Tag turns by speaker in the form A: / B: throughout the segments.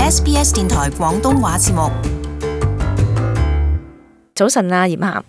A: SBS 電台廣東話節目。
B: 早晨啊，嚴涵。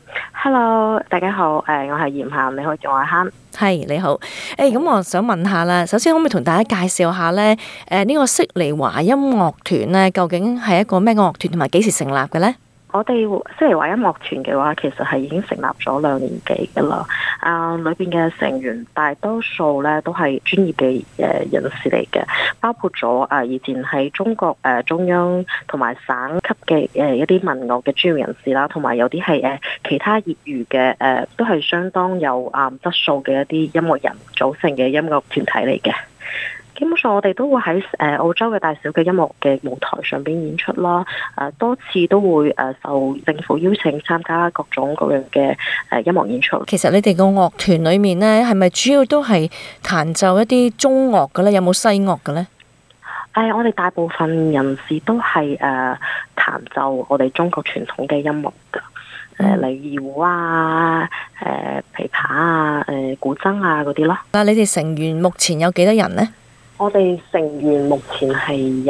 C: Hello， 大家好，我係嚴涵，你可以叫我阿坑。
B: 係，你好。咁我想問下啦，首先可唔可以同大家介紹下咧？呢個悉尼華音樂團咧，究竟係一個咩樂團，同埋幾時成立嘅咧？
C: 我哋悉尼華音樂團嘅話，其實係已經成立咗2年幾㗎啦。裏邊嘅成員大多數咧都係專業嘅人士嚟嘅，包括咗以前喺中國中央同埋省級嘅一啲民樂嘅專業人士啦，同埋有啲係其他業餘嘅都係相當有質素嘅一啲音樂人組成嘅音樂團體嚟嘅。基本上我哋都會喺澳洲嘅大小嘅音樂嘅舞台上邊演出啦，多次都會受政府邀請參加各種各樣嘅音樂演出。
B: 其實你哋個樂團裏面呢，係咪主要都係彈奏一啲中樂嘅咧？有冇西樂嘅咧？
C: 我哋大部分人士都係彈奏我哋中國傳統嘅音樂㗎，例如二胡啊、琵琶啊、古箏啊嗰啲咯。
B: 嗱，你哋成員目前有幾多人呢？
C: 我哋成員目前係有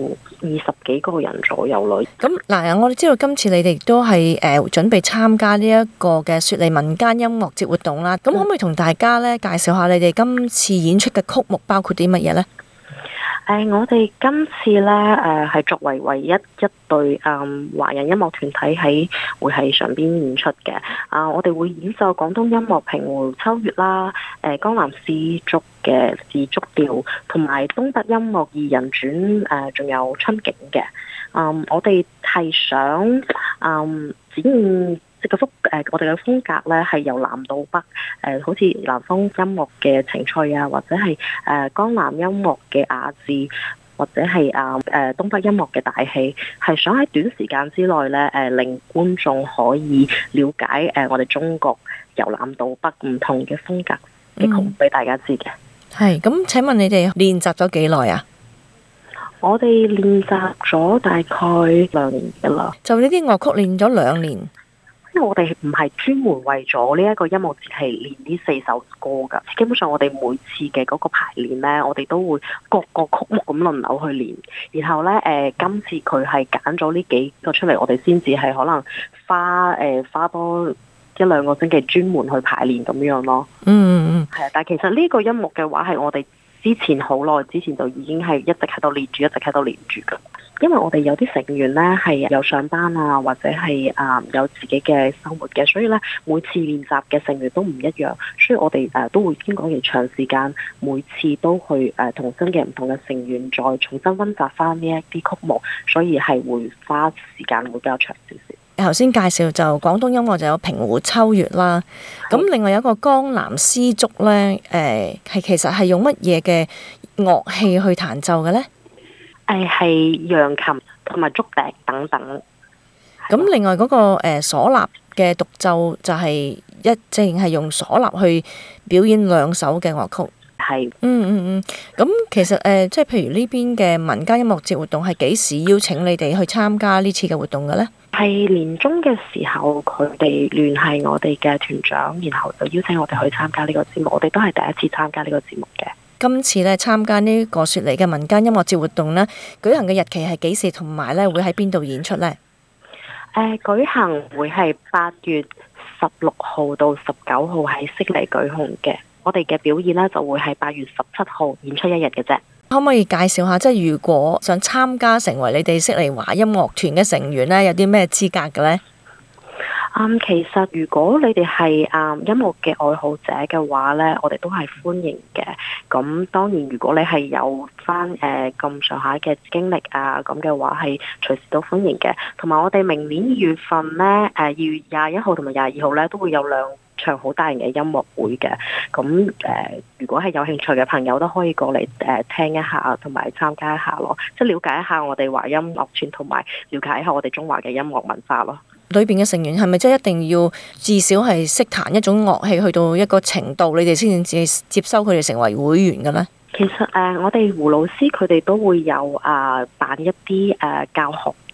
C: 20幾個人左右咯。
B: 咁嗱，我哋知道今次你哋都係準備參加呢一個嘅雪梨民間音樂節活動啦。咁可唔可以同大家咧介紹下你哋今次演出嘅曲目包括啲乜嘢咧？
C: 我哋今次咧係作為唯一一隊華人音樂團體會喺上邊演出嘅。我哋會演奏廣東音樂平湖秋月啦、江南絲竹嘅自竹調，同埋東北音樂二人轉，仲有春景嘅。我哋係想展現我哋嘅風格咧，係由南到北，好似南方音樂嘅情趣啊，或者係江南音樂嘅雅致，或者係東北音樂嘅大氣，係想喺短時間之內咧，令觀眾可以了解我哋中國由南到北唔同嘅風格嘅曲目俾大家知嘅。
B: 係，咁請問你哋練習咗幾耐啊？
C: 我哋練習咗大概2年㗎啦。
B: 就呢啲樂曲練咗2年。
C: 因為我哋唔係專門為咗呢一個音樂節係練呢4首歌噶，基本上我哋每次嘅嗰個排練呢，我哋都會各個曲目咁輪流去練，然後呢，今次佢係揀咗呢幾個出嚟，我哋先至係可能花多1-2個星期專門去排練咁樣咯。係啊，但係其實呢個音樂嘅話係我哋之前好耐之前就已經係一直喺度練住噶。因為我哋有啲成員呢係有上班啊，或者係有自己嘅生活嘅，所以呢，每次練習嘅成員都唔一樣，所以我哋都會經過一段長時間，每次都去同新嘅唔同嘅成員再重新溫習翻呢一啲曲目，所以係會花時間會比較長少少。
B: 頭先介紹就廣東音樂就有平湖秋月啦，咁另外有一個江南絲竹呢，其實係用乜嘢嘅樂器去彈奏嘅呢？
C: 係揚琴同埋竹笛等等。
B: 咁另外嗰個嗩吶嘅獨奏就係淨係用嗩吶去表演2首嘅樂曲。
C: 係。
B: 咁其實即係譬如呢邊嘅民間音樂節活動係幾時邀請你哋去參加呢次嘅活動嘅呢？
C: 係年中嘅時候，佢哋聯繫我哋嘅團長，然後就邀請我哋去參加呢個節目。我哋都係第一次參加呢個節目嘅。今
B: 次咧參加呢個雪梨嘅民間音樂節活動呢，舉行嘅日期係幾時？同埋咧會喺邊度演出呢？
C: 舉行會係8月16號到19號喺悉尼舉行嘅。我哋嘅表演呢就會係8月17號演出1日嘅啫。可唔可以介紹下，即係如果想參加成為你哋悉尼華音樂團嘅成員呢，有啲咩資格嘅呢？其實如果你哋係音樂嘅愛好者嘅話呢，我哋都係歡迎嘅。咁當然，如果你係有翻咁上下嘅經歷啊，咁嘅話係隨時都歡迎嘅。同埋我哋明年2月份呢，2月21號同埋22號呢，都會有2場好大型嘅音樂會嘅。咁如果係有興趣嘅朋友都可以過嚟聽一下，同埋參加一下咯，即係了解一下我哋華音樂團，同埋了解一下我哋中華嘅音樂文化咯。裏邊嘅成員係咪即係一定要至少係識彈一種樂器去到一個程度，你哋先至接收佢哋成為會員嘅呢？其實我哋胡老師佢哋都會有辦一啲教學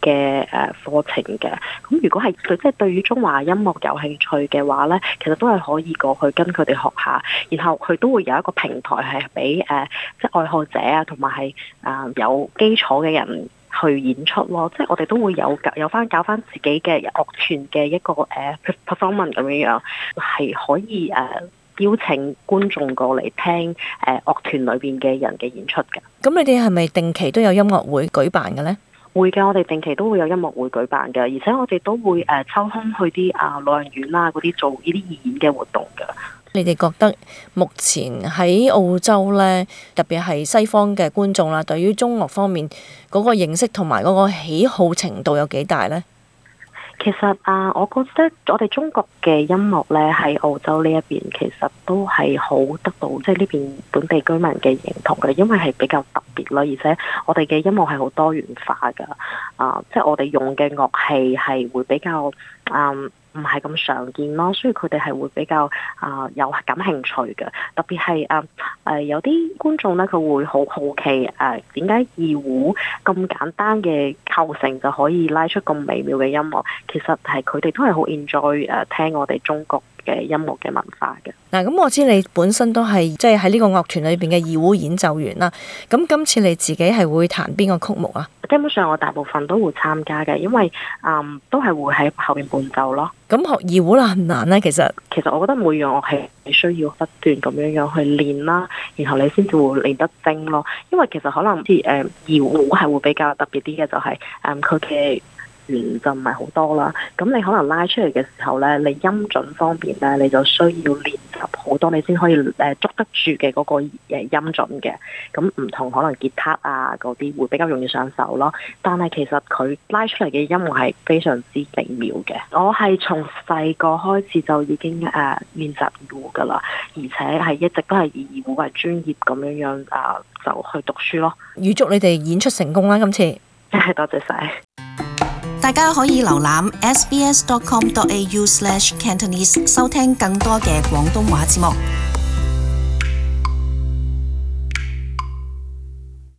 C: 嘅課程嘅。咁如果係對於中華音樂有興趣嘅話咧，其實都係可以過去跟佢哋學下，然後佢都會有一個平台係俾即係愛好者啊，同埋係有基礎嘅人去演出咯。即係我哋都會有翻搞翻自己嘅樂團嘅一個performance 咁樣，係可以邀請觀眾過嚟聽樂團裏邊嘅人嘅演出嘅。
B: 咁你哋係咪定期都有音樂會舉辦嘅呢？
C: 會嘅，我哋定期都會有音樂會舉辦嘅，而且我哋都會抽空去啲老人院啦嗰啲做呢啲義演嘅活動嘅。
B: 你哋覺得目前喺澳洲呢，特別係西方嘅觀眾啦，對於中樂方面嗰個認識同埋嗰個喜好程度有幾大呢？
C: 其實我覺得我哋中國嘅音樂咧喺澳洲呢一邊，其實都係好得到即係呢邊本地居民嘅認同嘅，因為係比較特別啦，而且我哋嘅音樂係好多元化㗎，即係我哋用嘅樂器係會比較唔係咁常見咯，所以佢哋係會比較有感興趣嘅。特別係有啲觀眾咧，佢會好好奇點解二胡咁簡單嘅構成就可以拉出咁美妙嘅音樂？其實係佢哋都係好 enjoy 聽我哋中國嘅音樂嘅文化嘅。嗱，
B: 咁我知你本身都係即係喺呢個樂團裏邊嘅二胡演奏員啦。咁今次你自己係會彈邊個曲目啊？
C: 基本上我大部分都會參加嘅，因為都係會喺後邊伴奏咯。
B: 咁學二胡難唔難呢？其實
C: 我覺得每樣樂器係需要不斷咁樣去練啦，然後你先至會練得精咯。因為其實可能二胡係會比較特別啲嘅，就係佢嘅弦就唔係好多啦，咁你可能拉出嚟嘅時候咧，你音準方面咧，你就需要練習好多，你先可以捉得住嘅嗰個音準嘅。咁唔同可能吉他啊嗰啲會比較容易上手咯，但係其實佢拉出嚟嘅音樂係非常之美妙嘅。我係從細個開始就已經練習二胡噶啦，而且係一直都係以二胡為專業咁樣就去讀書咯。
B: 預祝你哋演出成功啦！今次
C: 多謝晒。
A: 大家可以瀏覽 sbs.com.au/Cantonese 收聽更多嘅廣東話節目。